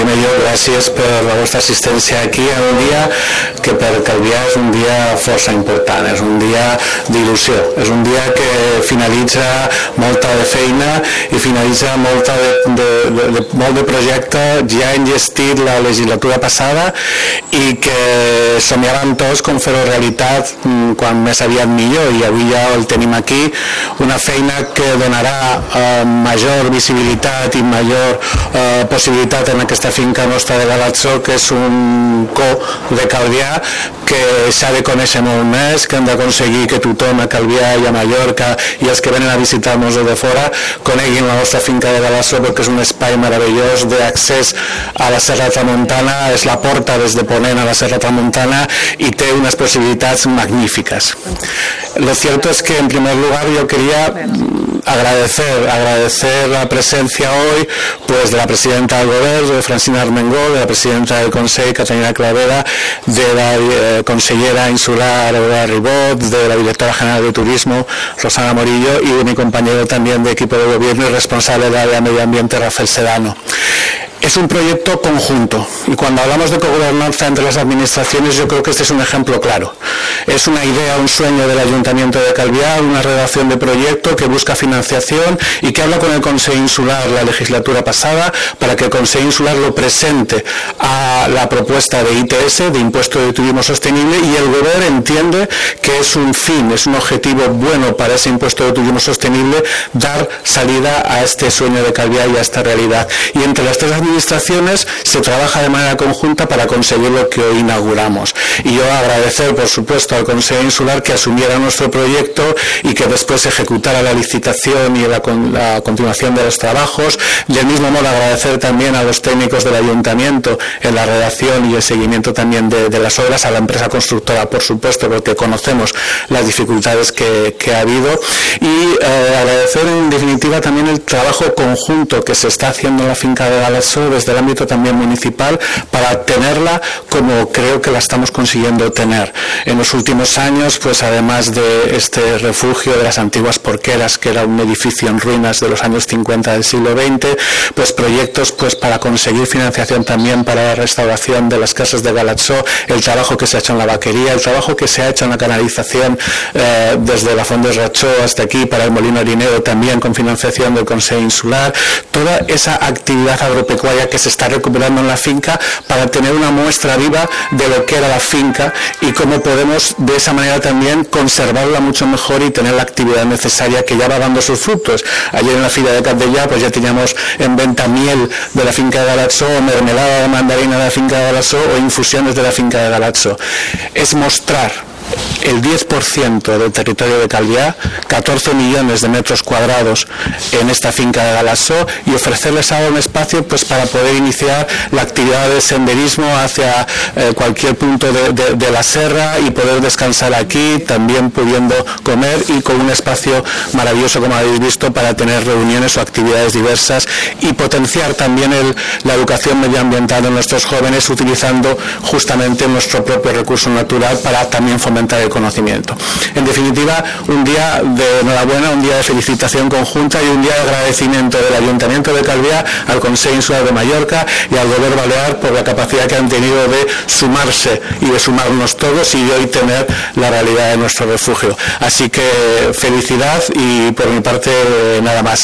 primer lloc, gràcies per la vostra assistència aquí en un dia que per Calvià és un dia força important, és un dia d'il·lusió, és un dia que finalitza molta de feina i finalitza molt de projecte ja enllestit la legislatura passada i que somiàvem tots com fer-ho realitat quan més aviat millor, i avui ja el tenim aquí, una feina que donarà major visibilitat i major possibilitat en aquesta finca nostra de Galatzó, que és un co de Calvià que s'ha de conèixer molt més, que hem d'aconseguir que tothom a Calvià i a Mallorca i els que venen a visitar-nos de fora coneguin la nostra finca de Galatzó, perquè és un espai meravellós d'accés a la Serra Tramuntana, és la porta des de Ponent a la Serra Tramuntana i té unes possibilitats magníficas. Lo cierto es que en primer lugar yo quería agradecer la presencia hoy pues de la presidenta del Gobierno, de Francina Armengol, de la presidenta del Consell, Catalina Clavera, de la consellera insular Aurora Ribot, de la directora general de Turismo Rosana Morillo y de mi compañero también de equipo de gobierno y responsable del área de medio ambiente Rafael Sedano. Es un proyecto conjunto y cuando hablamos de cogobernanza entre las administraciones yo creo que este es un ejemplo claro. Es una idea, un sueño del Ayuntamiento de Calvià, una redacción de proyecto que busca financiación y que habla con el Consell Insular la legislatura pasada para que el Consell Insular lo presente a la propuesta de ITS, de Impuesto de Turismo Sostenible, y el Gobierno entiende que es un fin, es un objetivo bueno para ese Impuesto de Turismo Sostenible dar salida a este sueño de Calvià y a esta realidad. Y entre las tres administraciones se trabaja de manera conjunta para conseguir lo que hoy inauguramos. Y yo agradecer, por supuesto, al Consell Insular que asumiera nuestro proyecto y que después ejecutara la licitación y la continuación de los trabajos. Del mismo modo, agradecer también a los técnicos del Ayuntamiento en la redacción y el seguimiento también de las obras, a la empresa constructora, por supuesto, porque conocemos las dificultades que ha habido, y agradecer en definitiva también el trabajo conjunto que se está haciendo en la finca de Galatzó desde el ámbito también municipal para tenerla como creo que la estamos consiguiendo tener. En los últimos años, pues además de este refugio de las antiguas porqueras, que era un edificio en ruinas de los años 50 del siglo XX, pues proyectos pues para conseguir financiación también para la restauración de las casas de Galatzó, el trabajo que se ha hecho en la vaquería, el trabajo que se ha hecho en la canalización desde la Font de Rachó hasta aquí para el Molino Harinero, también con financiación del Consell Insular, toda esa actividad agropecuaria que se está recuperando en la finca para tener una muestra viva de lo que era la finca y cómo podemos de esa manera también conservarla mucho mejor y tener la actividad necesaria que ya va dando sus frutos. Ayer en la Fira de Capdellà pues ya teníamos en venta miel de la finca de Galatzó, mermelada de mandarina de la finca de Galatzó o infusiones de la finca de Galatzó. Es mostrar el 10% del territorio de Calvià, 14 millones de metros cuadrados en esta finca de Galatzó, y ofrecerles ahora un espacio pues para poder iniciar la actividad de senderismo hacia cualquier punto de la serra y poder descansar aquí, también pudiendo comer y con un espacio maravilloso, como habéis visto, para tener reuniones o actividades diversas y potenciar también la educación medioambiental de nuestros jóvenes utilizando justamente nuestro propio recurso natural para también fomentar el conocimiento. En definitiva, un día de enhorabuena, un día de felicitación conjunta y un día de agradecimiento del Ayuntamiento de Calvià al Consell Insular de Mallorca y al Gobierno Balear por la capacidad que han tenido de sumarse y de sumarnos todos y de hoy tener la realidad de nuestro refugio. Así que felicidad y por mi parte nada más.